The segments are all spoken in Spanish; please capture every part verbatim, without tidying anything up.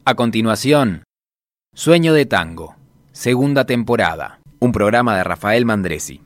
A continuación, Sueño de Tango, segunda temporada, un programa de Rafael Mandresi.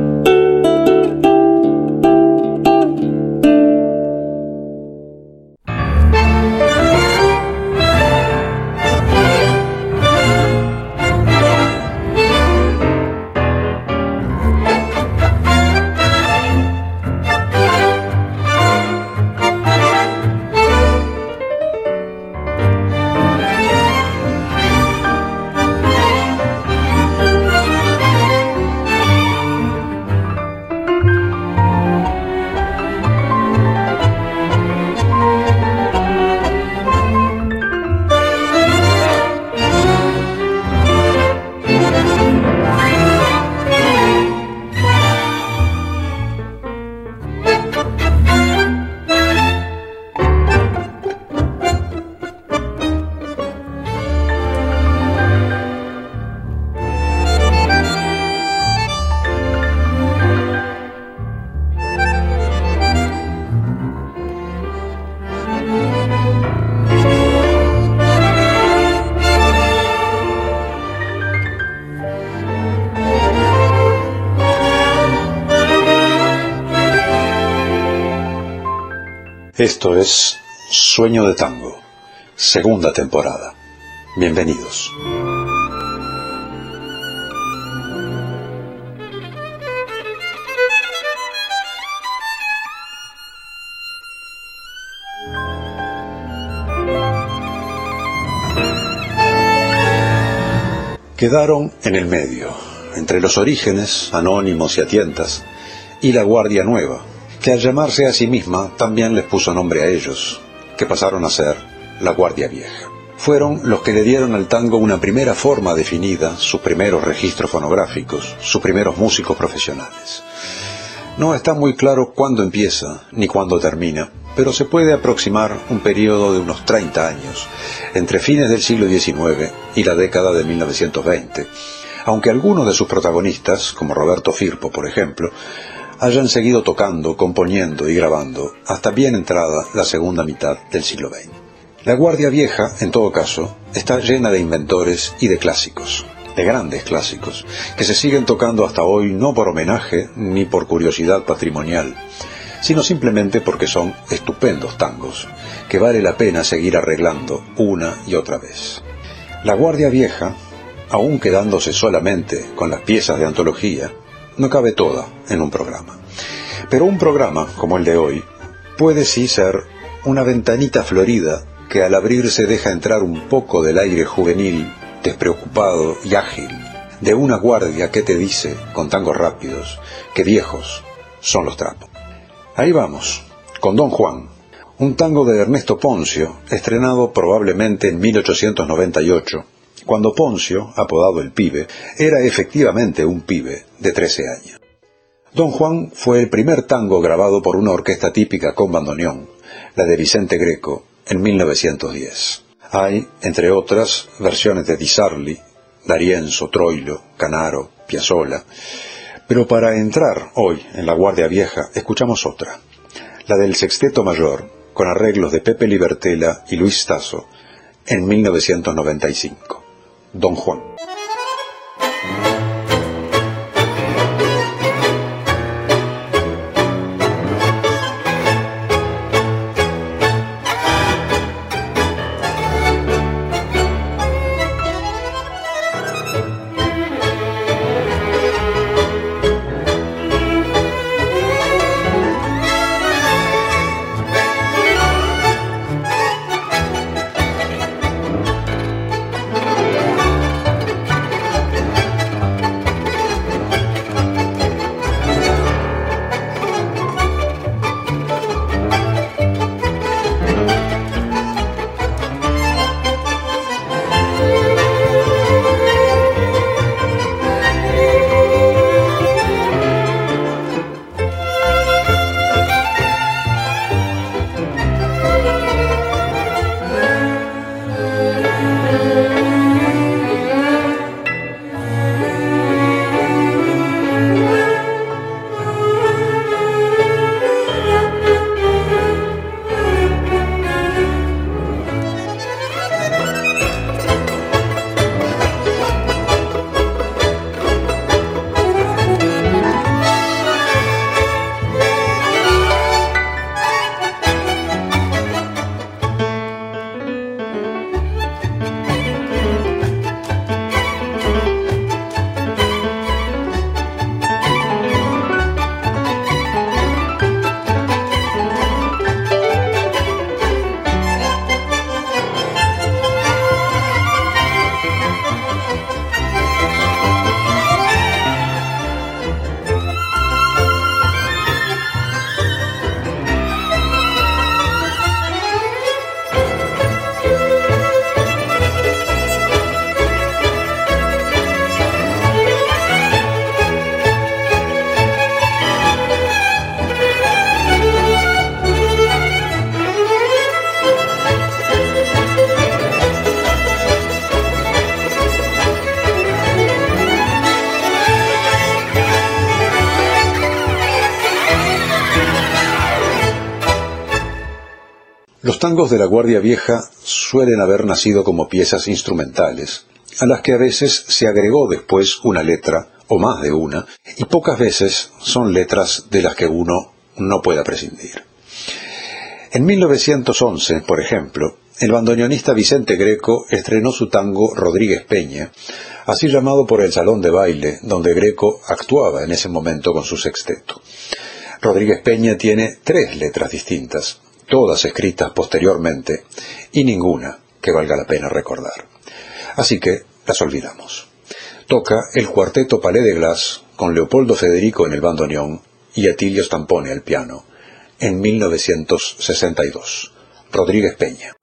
Esto es Sueño de Tango, segunda temporada. Bienvenidos. Quedaron en el medio, entre los orígenes, anónimos y a tientas, y la Guardia Nueva, que al llamarse a sí misma también les puso nombre a ellos, que pasaron a ser la Guardia Vieja. Fueron los que le dieron al tango una primera forma definida, sus primeros registros fonográficos, sus primeros músicos profesionales. No está muy claro cuándo empieza ni cuándo termina, pero se puede aproximar un periodo de unos treinta años, entre fines del siglo diecinueve y la década de mil novecientos veinte, aunque algunos de sus protagonistas, como Roberto Firpo, por ejemplo, hayan seguido tocando, componiendo y grabando hasta bien entrada la segunda mitad del siglo veinte. La Guardia Vieja, en todo caso, está llena de inventores y de clásicos, de grandes clásicos, que se siguen tocando hasta hoy no por homenaje ni por curiosidad patrimonial, sino simplemente porque son estupendos tangos, que vale la pena seguir arreglando una y otra vez. La Guardia Vieja, aún quedándose solamente con las piezas de antología, no cabe toda en un programa. Pero un programa, como el de hoy, puede sí ser una ventanita florida que al abrirse deja entrar un poco del aire juvenil, despreocupado y ágil, de una guardia que te dice, con tangos rápidos, que viejos son los trapos. Ahí vamos, con Don Juan, un tango de Ernesto Ponzio, estrenado probablemente en mil ochocientos noventa y ocho, cuando Ponzio, apodado el Pibe, era efectivamente un pibe de trece años. Don Juan fue el primer tango grabado por una orquesta típica con bandoneón, la de Vicente Greco, en mil novecientos diez. Hay, entre otras, versiones de Di Sarli, D'Arienzo, Troilo, Canaro, Piazzolla, pero para entrar hoy en la Guardia Vieja escuchamos otra, la del Sexteto Mayor, con arreglos de Pepe Libertela y Luis Tasso, en mil novecientos noventa y cinco. Don Juan. Los tangos de la Guardia Vieja suelen haber nacido como piezas instrumentales, a las que a veces se agregó después una letra, o más de una, y pocas veces son letras de las que uno no pueda prescindir. En mil novecientos once, por ejemplo, el bandoneonista Vicente Greco estrenó su tango Rodríguez Peña, así llamado por el salón de baile donde Greco actuaba en ese momento con su sexteto. Rodríguez Peña tiene tres letras distintas, todas escritas posteriormente, y ninguna que valga la pena recordar. Así que las olvidamos. Toca el cuarteto Palais de Glace con Leopoldo Federico en el bandoneón y Atilio Stampone al piano, en mil novecientos sesenta y dos. Rodríguez Peña.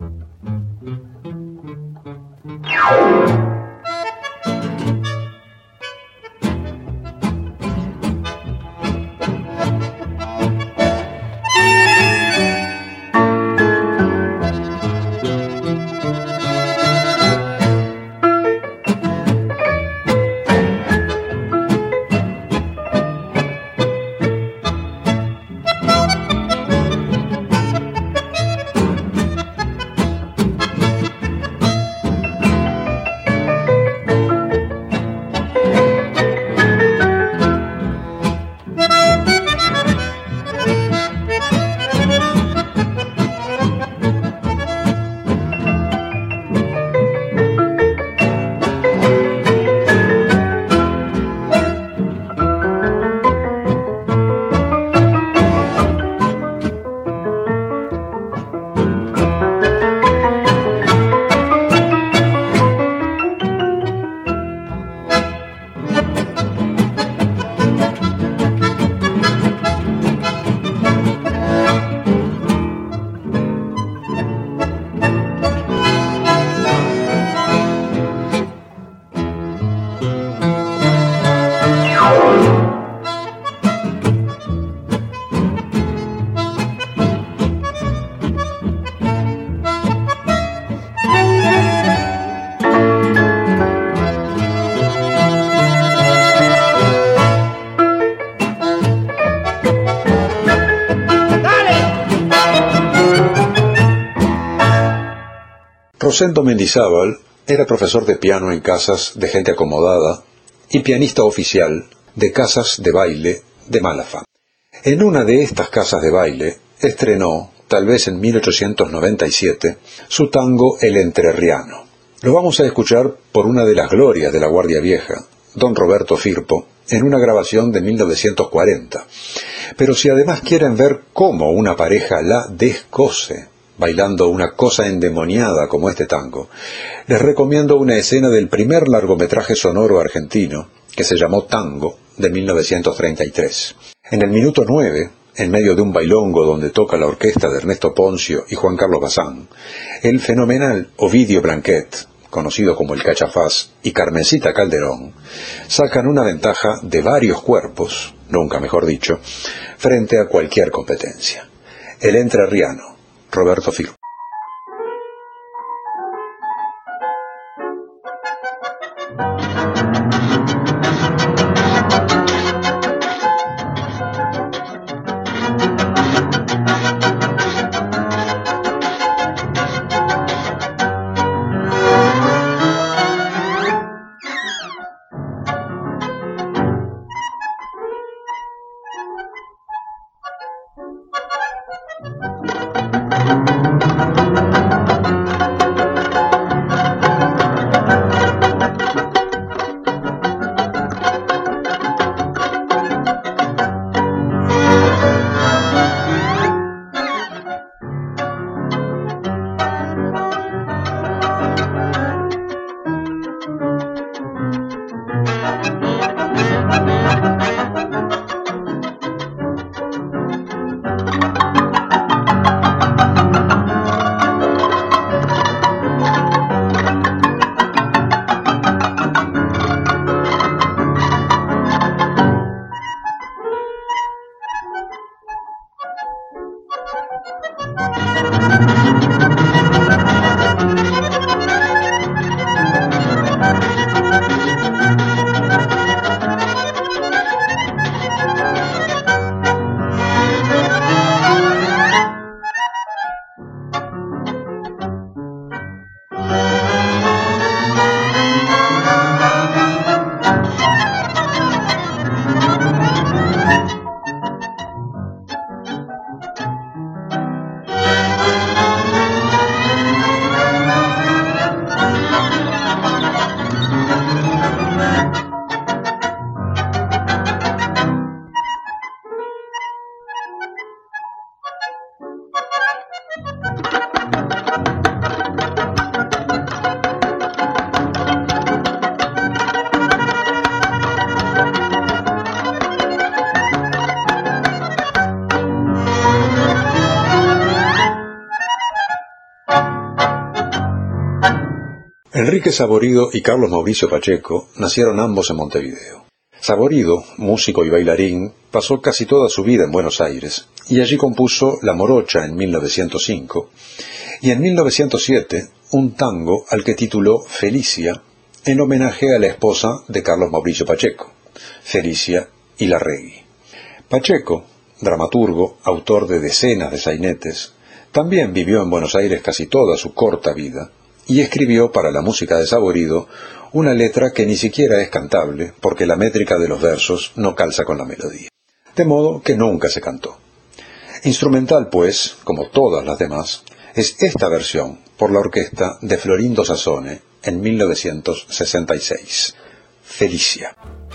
Rosendo Mendizábal era profesor de piano en casas de gente acomodada y pianista oficial de casas de baile de mala fama. En una de estas casas de baile estrenó, tal vez en mil ochocientos noventa y siete, su tango El Entrerriano. Lo vamos a escuchar por una de las glorias de la Guardia Vieja, don Roberto Firpo, en una grabación de mil novecientos cuarenta. Pero si además quieren ver cómo una pareja la descose bailando una cosa endemoniada como este tango, les recomiendo una escena del primer largometraje sonoro argentino, que se llamó Tango, de mil novecientos treinta y tres. En el minuto nueve, en medio de un bailongo donde toca la orquesta de Ernesto Poncio y Juan Carlos Bazán, el fenomenal Ovidio Blanquet, conocido como el Cachafaz, y Carmencita Calderón, sacan una ventaja de varios cuerpos, nunca mejor dicho, frente a cualquier competencia. El Entrerriano, Roberto Firpo. Enrique Saborido y Carlos Mauricio Pacheco nacieron ambos en Montevideo. Saborido, músico y bailarín, pasó casi toda su vida en Buenos Aires y allí compuso La Morocha en mil novecientos cinco y en mil novecientos siete un tango al que tituló Felicia en homenaje a la esposa de Carlos Mauricio Pacheco, Felicia Ilarregui. Pacheco, dramaturgo, autor de decenas de sainetes, también vivió en Buenos Aires casi toda su corta vida y escribió para la música de Saborido una letra que ni siquiera es cantable porque la métrica de los versos no calza con la melodía. De modo que nunca se cantó. Instrumental, pues, como todas las demás, es esta versión por la orquesta de Florindo Sassone en mil novecientos sesenta y seis. Felicia.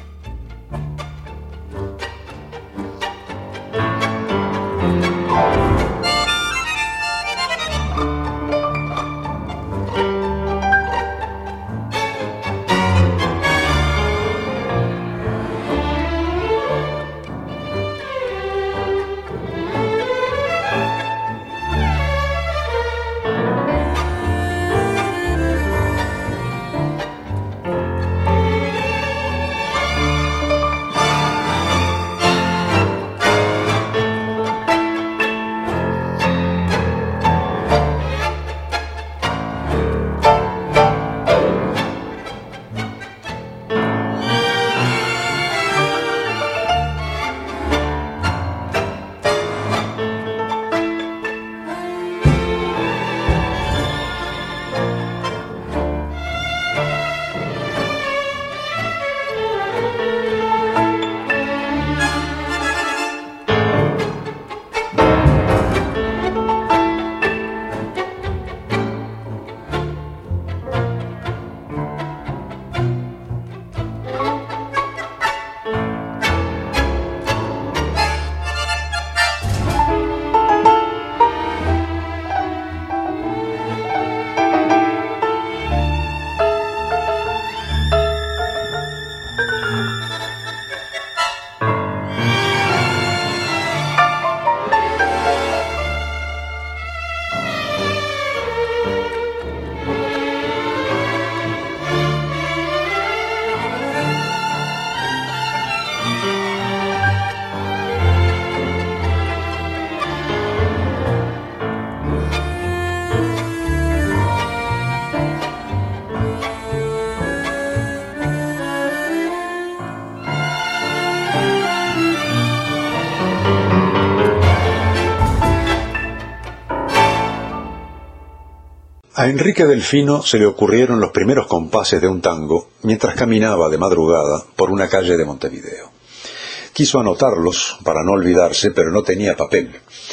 A Enrique Delfino se le ocurrieron los primeros compases de un tango mientras caminaba de madrugada por una calle de Montevideo. Quiso anotarlos para no olvidarse, pero no tenía papel,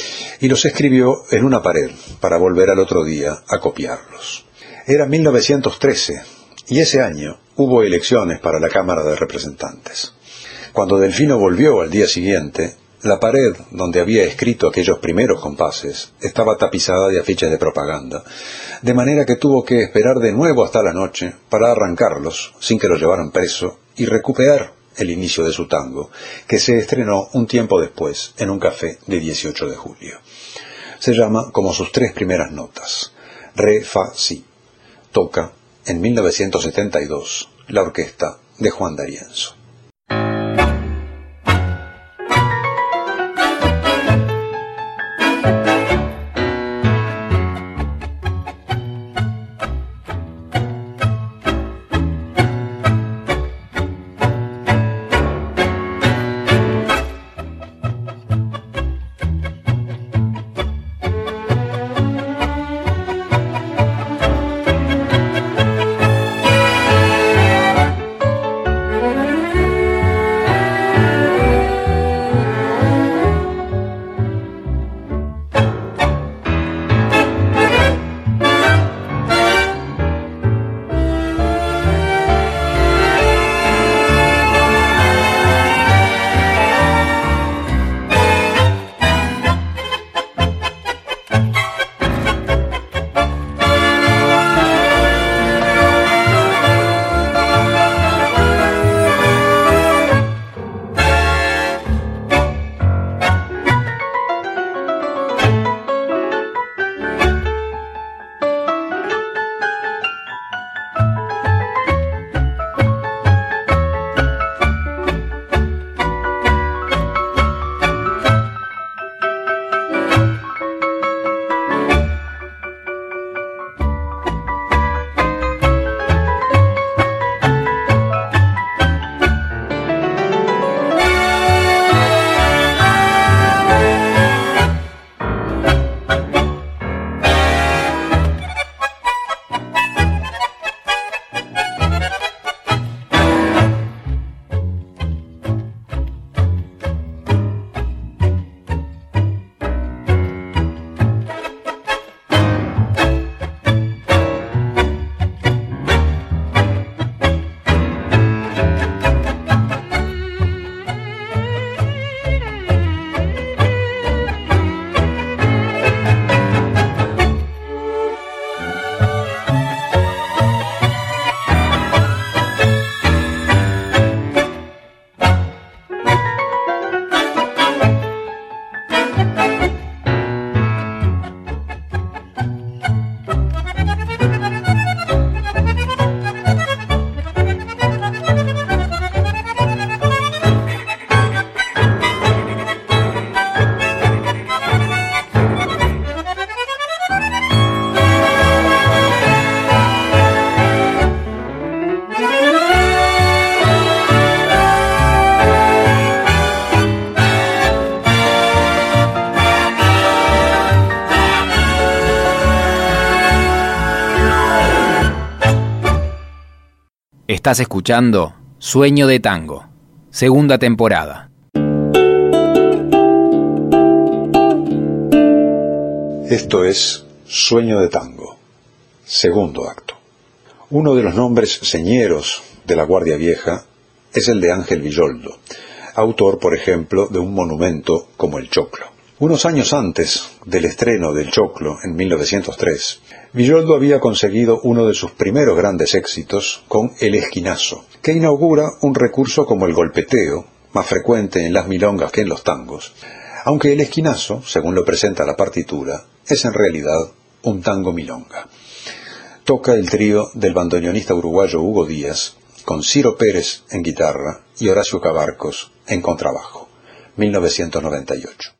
y los escribió en una pared para volver al otro día a copiarlos. Era mil novecientos trece, y ese año hubo elecciones para la Cámara de Representantes. Cuando Delfino volvió al día siguiente, la pared donde había escrito aquellos primeros compases estaba tapizada de afiches de propaganda, de manera que tuvo que esperar de nuevo hasta la noche para arrancarlos sin que lo llevaran preso y recuperar el inicio de su tango, que se estrenó un tiempo después en un café de dieciocho de julio. Se llama como sus tres primeras notas, Re, Fa, Si. Toca, en mil novecientos setenta y dos, la orquesta de Juan D'Arienzo. Estás escuchando Sueño de Tango, segunda temporada. Esto es Sueño de Tango, segundo acto. Uno de los nombres señeros de la Guardia Vieja es el de Ángel Villoldo, autor, por ejemplo, de un monumento como El Choclo. Unos años antes del estreno del Choclo, en mil novecientos tres, Villoldo había conseguido uno de sus primeros grandes éxitos con El Esquinazo, que inaugura un recurso como el golpeteo, más frecuente en las milongas que en los tangos, aunque El Esquinazo, según lo presenta la partitura, es en realidad un tango milonga. Toca el trío del bandoneonista uruguayo Hugo Díaz, con Ciro Pérez en guitarra y Horacio Cabarcos en contrabajo, mil novecientos noventa y ocho.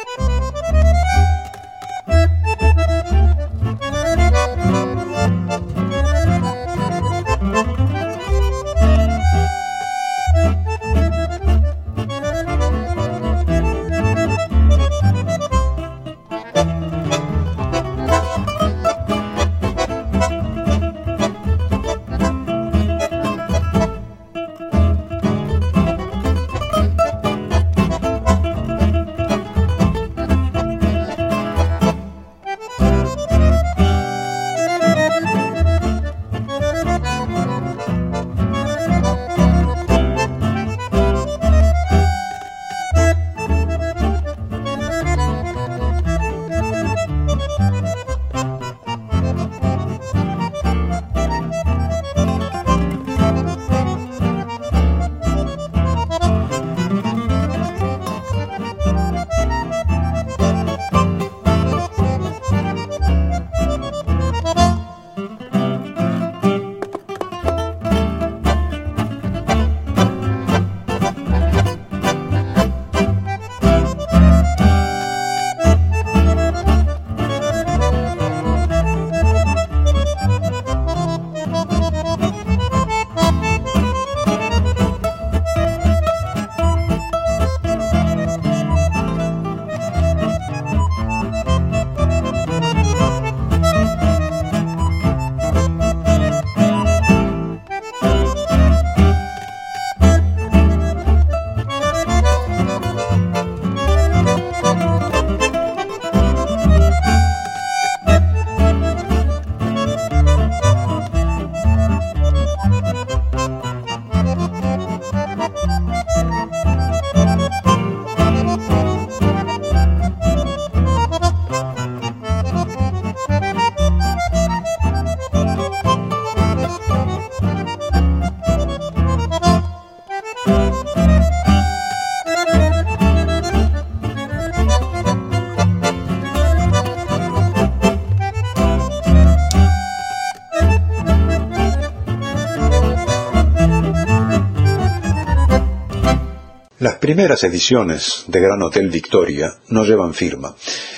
Las primeras ediciones de Gran Hotel Victoria no llevan firma,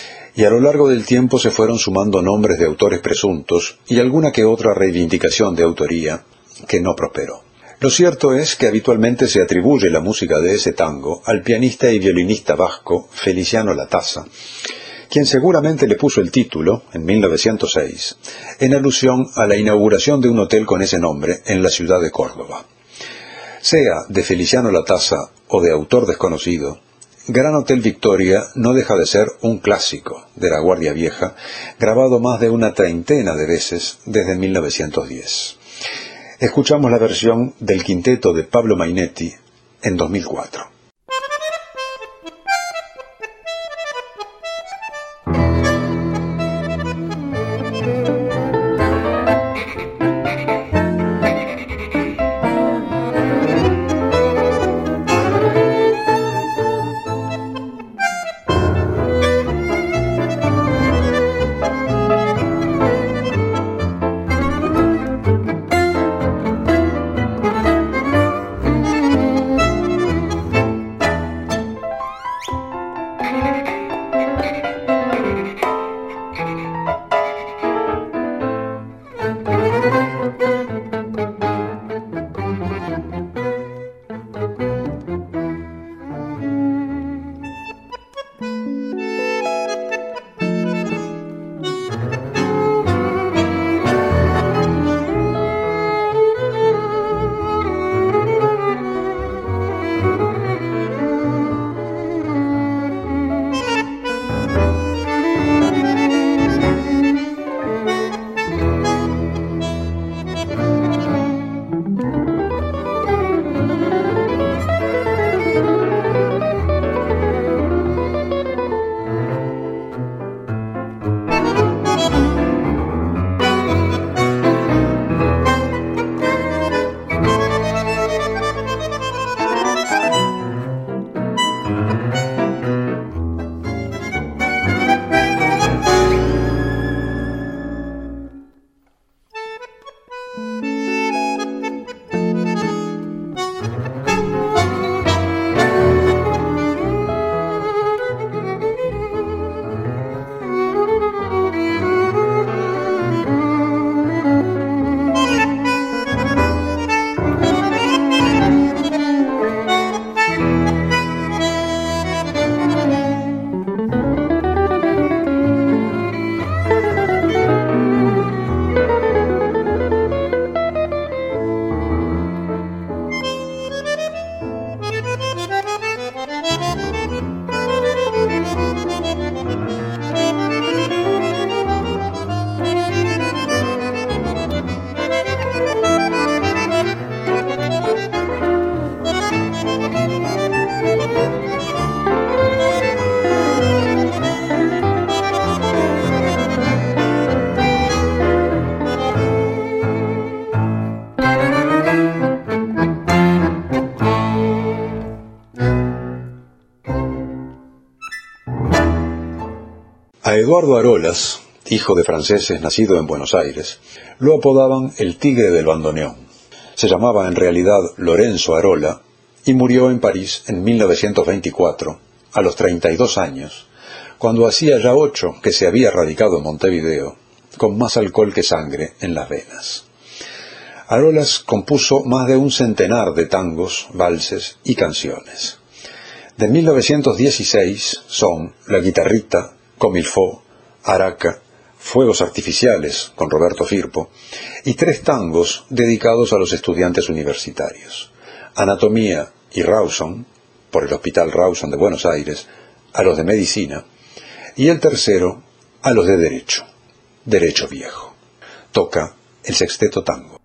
y a lo largo del tiempo se fueron sumando nombres de autores presuntos y alguna que otra reivindicación de autoría que no prosperó. Lo cierto es que habitualmente se atribuye la música de ese tango al pianista y violinista vasco Feliciano Latasa, quien seguramente le puso el título, en mil novecientos seis, en alusión a la inauguración de un hotel con ese nombre en la ciudad de Córdoba. Sea de Feliciano Latasa o de autor desconocido, Gran Hotel Victoria no deja de ser un clásico de la Guardia Vieja, grabado más de una treintena de veces desde mil novecientos diez. Escuchamos la versión del quinteto de Pablo Mainetti en dos mil cuatro. A Eduardo Arolas, hijo de franceses nacido en Buenos Aires, lo apodaban el tigre del bandoneón. Se llamaba en realidad Lorenzo Arola y murió en París en mil novecientos veinticuatro, a los treinta y dos años, cuando hacía ya ocho que se había radicado en Montevideo, con más alcohol que sangre en las venas. Arolas compuso más de un centenar de tangos, valses y canciones. De mil novecientos dieciséis son La Guitarrita, Comilfó, Araca, Fuegos Artificiales, con Roberto Firpo, y tres tangos dedicados a los estudiantes universitarios: Anatomía y Rawson, por el Hospital Rawson de Buenos Aires, a los de Medicina, y el tercero a los de Derecho, Derecho Viejo. Toca el Sexteto Tango.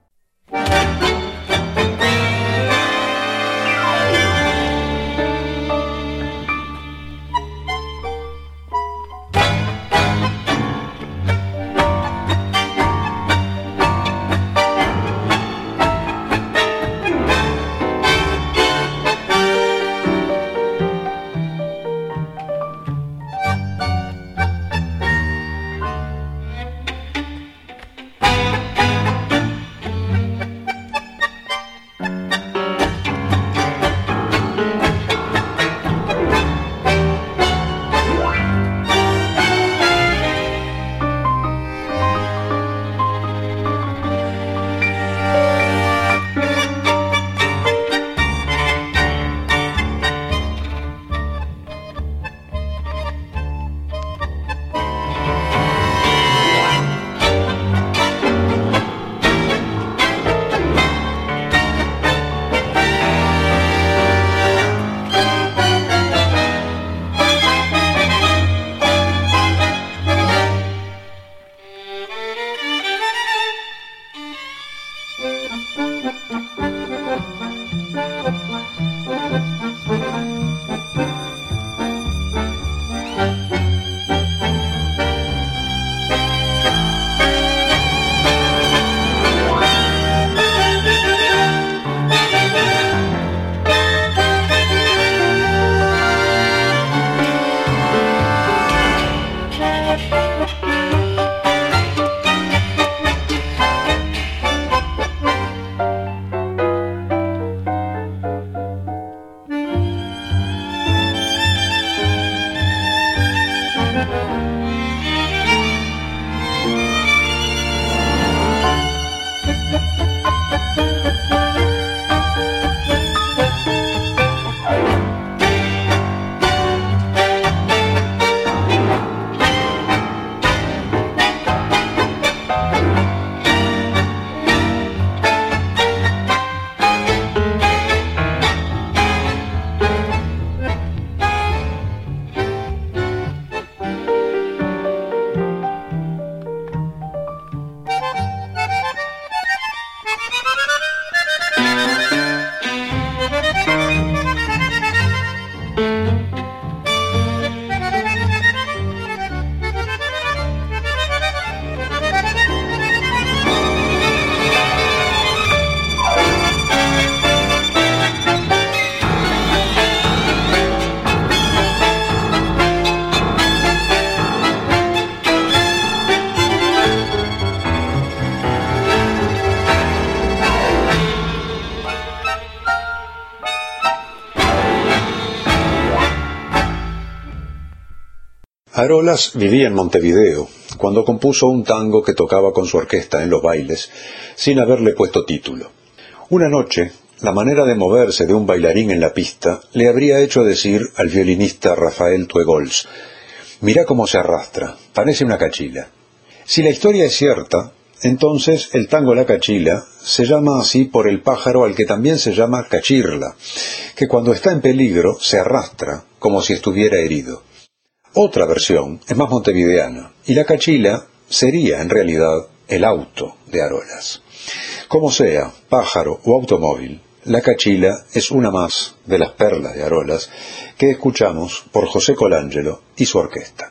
Arolas vivía en Montevideo cuando compuso un tango que tocaba con su orquesta en los bailes sin haberle puesto título. Una noche, la manera de moverse de un bailarín en la pista le habría hecho decir al violinista Rafael Tuegols: «Mirá cómo se arrastra, parece una cachila». Si la historia es cierta, entonces el tango La Cachila se llama así por el pájaro al que también se llama cachirla, que cuando está en peligro se arrastra como si estuviera herido. Otra versión es más montevideana, y la cachila sería en realidad el auto de Arolas. Como sea, pájaro o automóvil, la cachila es una más de las perlas de Arolas que escuchamos por José Colangelo y su orquesta.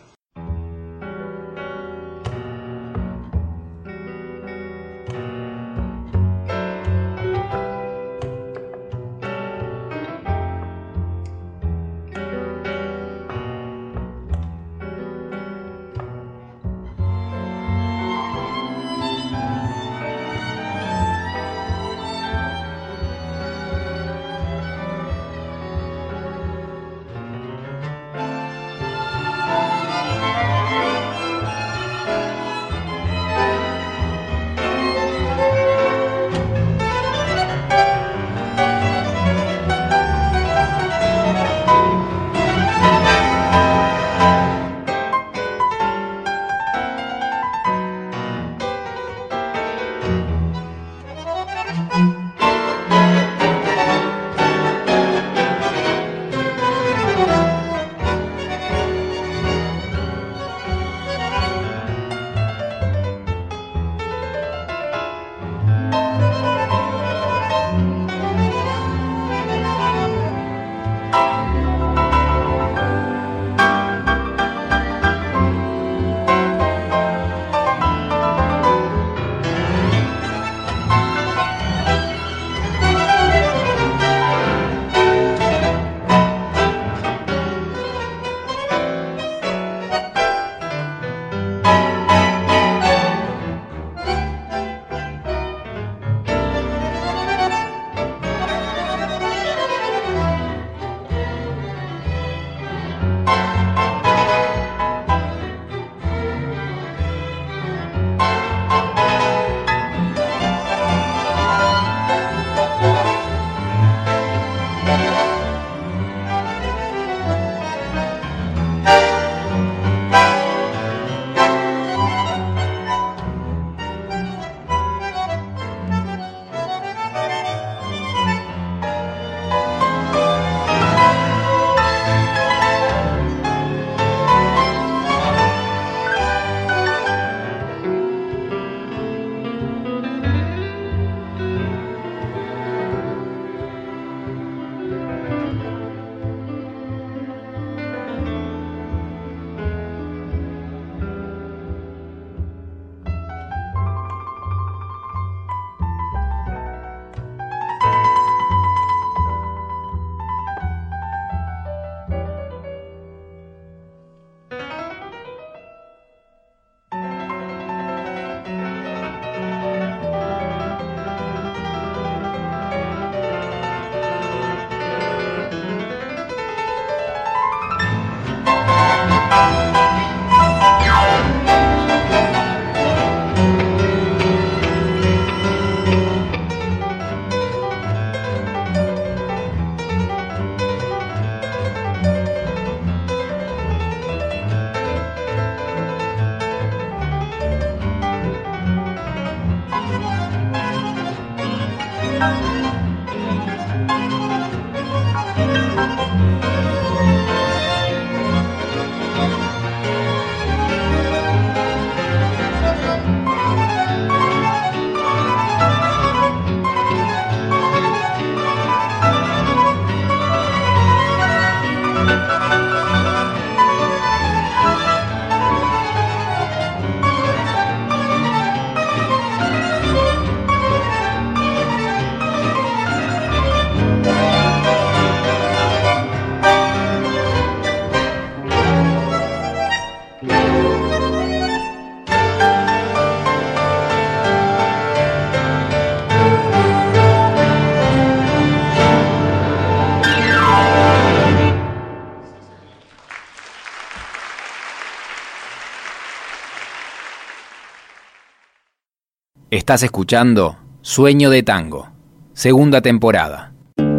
Estás escuchando Sueño de Tango, segunda temporada.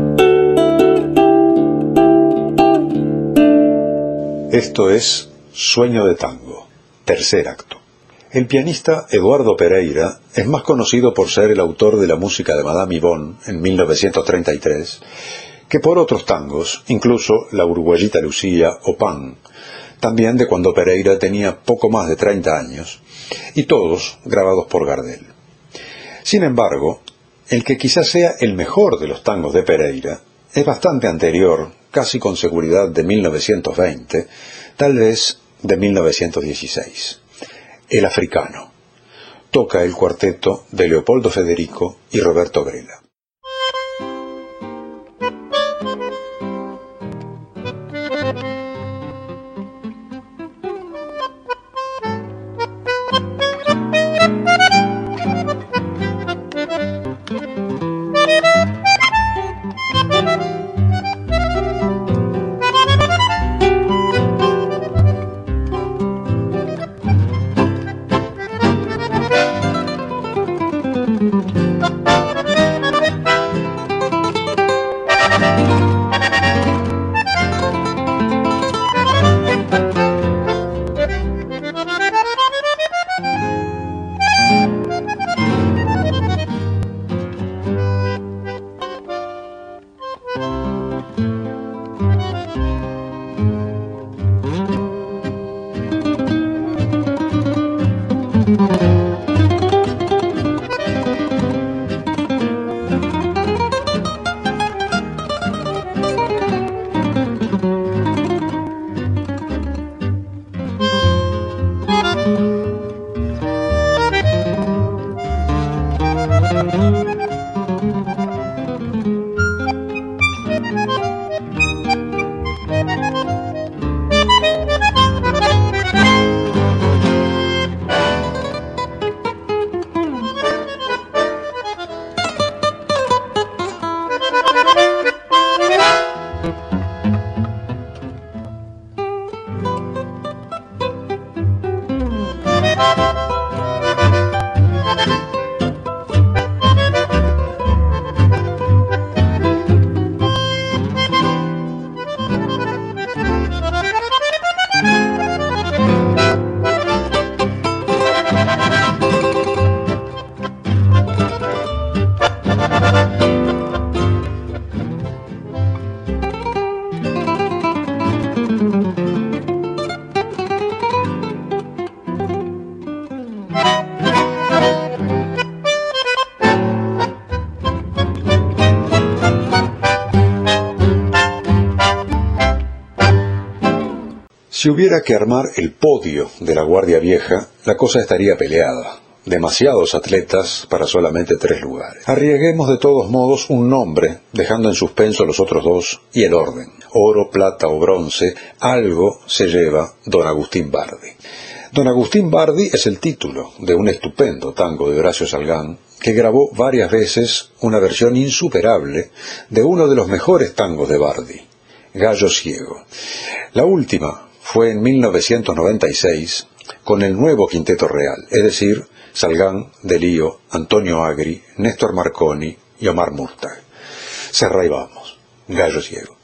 Esto es Sueño de Tango, tercer acto. El pianista Eduardo Pereira es más conocido por ser el autor de la música de Madame Yvonne en mil novecientos treinta y tres que por otros tangos, incluso La Uruguayita Lucía o Pan, también de cuando Pereira tenía poco más de treinta años, y todos grabados por Gardel. Sin embargo, el que quizás sea el mejor de los tangos de Pereira es bastante anterior, casi con seguridad de mil novecientos veinte, tal vez de mil novecientos dieciséis. El Africano. Toca el cuarteto de Leopoldo Federico y Roberto Grela. Si hubiera que armar el podio de la Guardia Vieja, la cosa estaría peleada. Demasiados atletas para solamente tres lugares. Arriesguemos de todos modos un nombre, dejando en suspenso los otros dos y el orden. Oro, plata o bronce, algo se lleva don Agustín Bardi. Don Agustín Bardi es el título de un estupendo tango de Horacio Salgán, que grabó varias veces una versión insuperable de uno de los mejores tangos de Bardi, Gallo Ciego. La última fue en mil novecientos noventa y seis con el nuevo Quinteto Real, es decir, Salgán, De Lío, Antonio Agri, Néstor Marconi y Omar Murtag. Cerra y vamos, Gallo Ciego.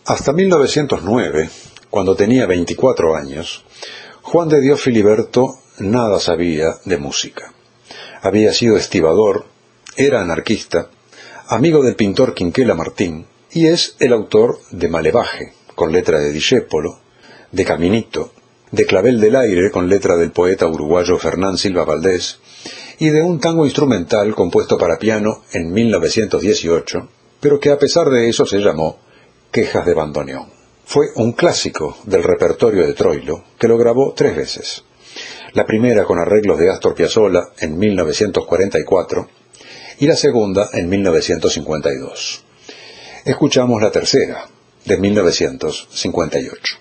Hasta mil novecientos nueve, cuando tenía veinticuatro años, Juan de Dios Filiberto nada sabía de música. Había sido estibador, era anarquista, amigo del pintor Quinquela Martín, y es el autor de Malevaje, con letra de Discépolo, de Caminito, de Clavel del Aire, con letra del poeta uruguayo Fernán Silva Valdés, y de un tango instrumental compuesto para piano en mil novecientos dieciocho, pero que a pesar de eso se llamó Quejas de bandoneón. Fue un clásico del repertorio de Troilo, que lo grabó tres veces. La primera con arreglos de Astor Piazzolla en mil novecientos cuarenta y cuatro y la segunda en mil novecientos cincuenta y dos. Escuchamos la tercera, de mil novecientos cincuenta y ocho.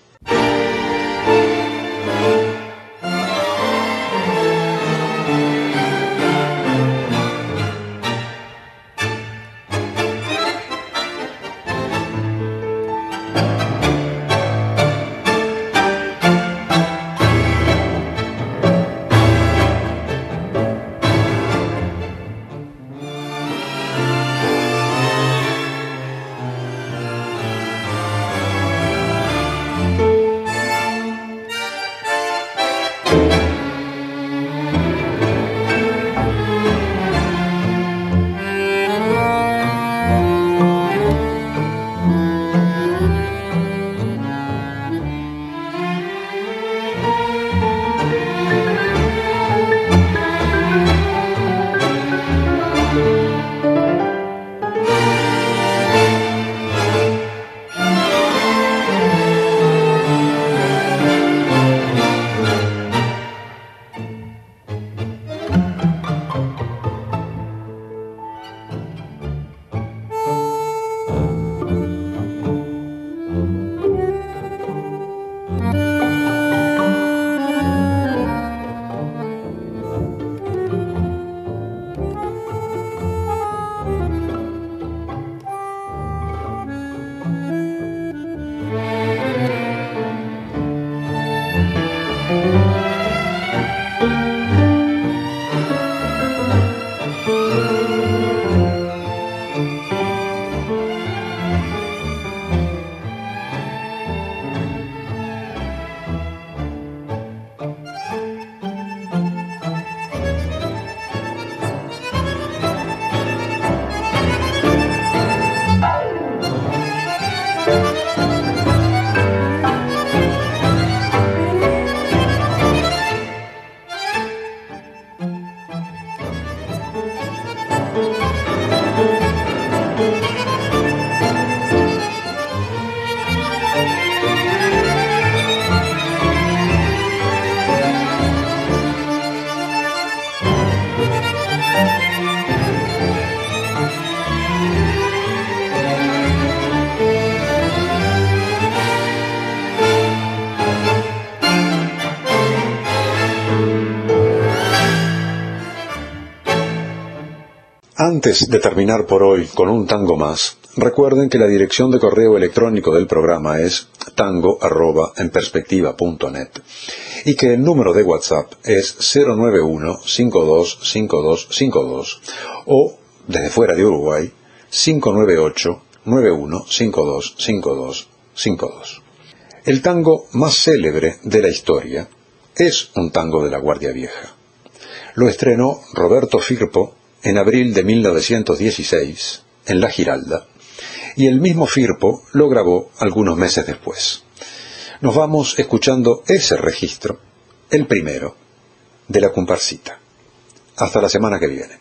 Antes de terminar por hoy con un tango más, recuerden que la dirección de correo electrónico del programa es tango arroba en perspectiva punto net y que el número de WhatsApp es cero nueve uno cinco dos cinco dos cinco dos o, desde fuera de Uruguay, cinco nueve ocho nueve uno cinco dos cinco dos cinco dos. El tango más célebre de la historia es un tango de la Guardia Vieja. Lo estrenó Roberto Firpo en abril de mil novecientos dieciséis, en La Giralda, y el mismo Firpo lo grabó algunos meses después. Nos vamos escuchando ese registro, el primero, de la comparsita. Hasta la semana que viene.